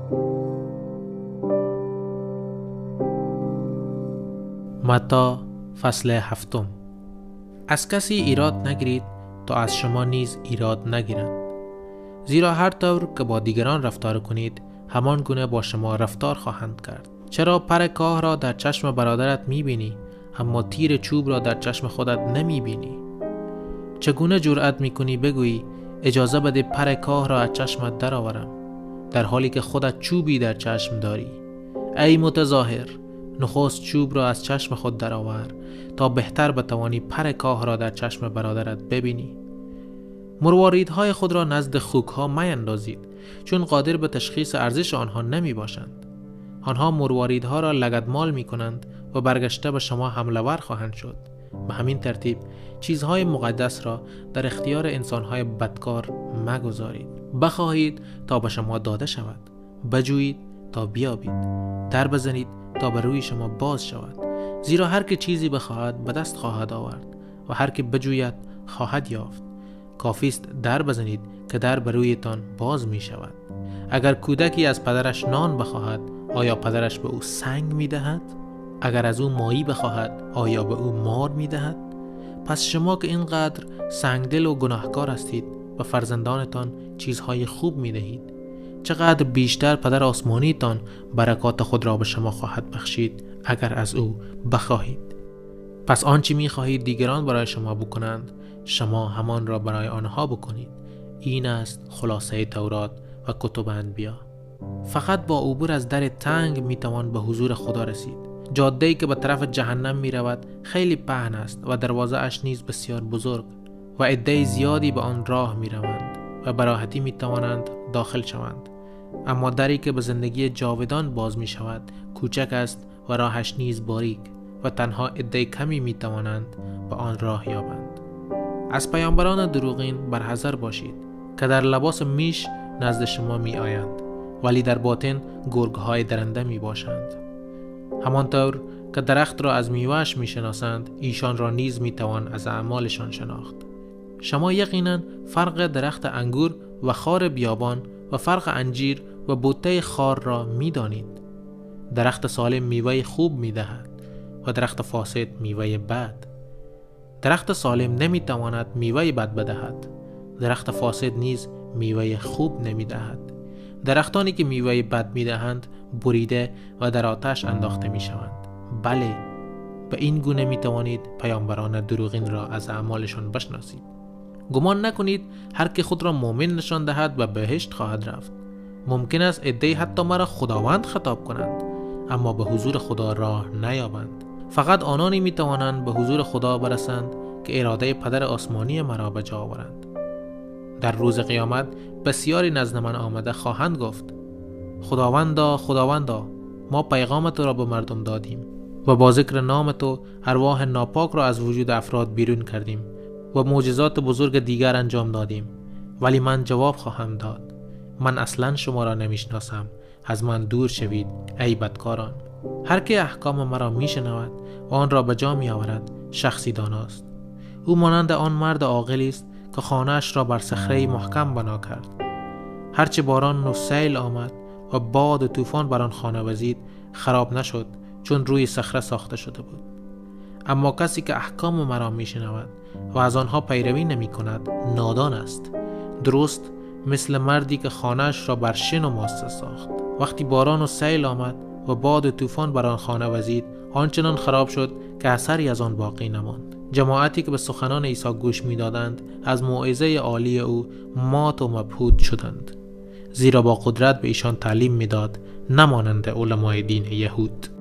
متی فصل 7. از کسی ایراد نگیرید تا از شما نیز ایراد نگیرند، زیرا هر طور که با دیگران رفتار کنید همان گونه با شما رفتار خواهند کرد. چرا پر کاه را در چشم برادرت می‌بینی اما تیر چوب را در چشم خودت نمی‌بینی؟ چگونه جرأت می‌کنی بگویی اجازه بده پر کاه را از چشمت درآورم، در حالی که خودت چوبی در چشم داری؟ ای متظاهر، نخست چوب را از چشم خود درآور تا بهتر بتوانی پر کاه را در چشم برادرت ببینی. مرواریدهای خود را نزد خوک‌ها میاندازید، چون قادر به تشخیص ارزش آنها نمی باشند. آنها مرواریدها را لگدمال می کنند و برگشته به شما حمله ور خواهند شد. به همین ترتیب چیزهای مقدس را در اختیار انسانهای بدکار مگذارید. بخواهید تا به شما داده شود، بجویید تا بیابید، در بزنید تا به روی شما باز شود. زیرا هر که چیزی بخواهد به دست خواهد آورد و هر که بجوید خواهد یافت. کافیست در بزنید که در به رویتان باز می شود. اگر کودکی از پدرش نان بخواهد، آیا پدرش به او سنگ می دهد؟ اگر از او ماهی بخواهد، آیا به او مار می دهد؟ پس شما که اینقدر سنگدل و گناهکار هستید و فرزندانتان چیزهای خوب می دهید، چقدر بیشتر پدر آسمانیتان برکات خود را به شما خواهد بخشید اگر از او بخواهید. پس آنچه می خواهید دیگران برای شما بکنند، شما همان را برای آنها بکنید. این است خلاصه تورات و کتب انبیا. فقط با عبور از در تنگ می توان به حضور خدا رسید. جاده‌ای که به طرف جهنم می رود خیلی پهن است و دروازه اش نیز بسیار بزرگ و عده زیادی به آن راه می روند و به راحتی می توانند داخل شوند. اما دری که به زندگی جاودان باز می شود کوچک است و راهش نیز باریک و تنها عده کمی می توانند به آن راه یابند. از پیامبران دروغین برحذر باشید که در لباس میش نزد شما می آیند ولی در باطن گرگ‌های درنده می باشند. همانطور که درخت را از میوه‌اش می شناسند، ایشان را نیز می توان از اعمالشان شناخت. شما یقیناً فرق درخت انگور و خار بیابان و فرق انجیر و بوته خار را می دانید. درخت سالم میوه خوب می دهد و درخت فاسد میوه بد. درخت سالم نمی تواند میوه بد بدهد، درخت فاسد نیز میوه خوب نمی دهد. درختانی که میوه بد می دهند بریده و در آتش انداخته می شوند. بله، به این گونه می توانید پیامبران دروغین را از اعمالشان بشناسید. گمان نکنید هر که خود را مؤمن نشان دهد به بهشت خواهد رفت. ممکن است عده‌ای حتی مرا خداوند خطاب کنند اما به حضور خدا راه نیابند. فقط آنانی می توانند به حضور خدا برسند که اراده پدر آسمانی مرا به جا آورند. در روز قیامت بسیاری نزد من آمده خواهند گفت خداوندا، خداوندا، ما پیغام تو را به مردم دادیم و با ذکر نام تو ارواح ناپاک را از وجود افراد بیرون کردیم و معجزات بزرگ دیگر انجام دادیم. ولی من جواب خواهم داد من اصلا شما را نمیشناسم، از من دور شوید ای بدکاران. هر که احکام مرا میشنود و آن را به جا می آورد شخصی داناست. او مانند آن مرد عاقلی است که خانه‌اش را بر صخره محکم بنا کرد. هرچه باران و سیل آمد و باد و طوفان بر آن خانه وزید خراب نشد، چون روی صخره ساخته شده بود. اما کسی که احکام مرا میشنود و از آنها پیروی نمی کند نادان است، درست مثل مردی که خانه‌اش را بر شن و ماسه ساخت. وقتی باران و سیل آمد و باد و طوفان بر آن خانه وزید آنچنان خراب شد که اثری از آن باقی نماند. جماعتی که به سخنان عیسی گوش می‌دادند از موعظه عالی او مات و مبهوت شدند، زیرا با قدرت به ایشان تعلیم می‌داد، نمانند علمای دین یهود.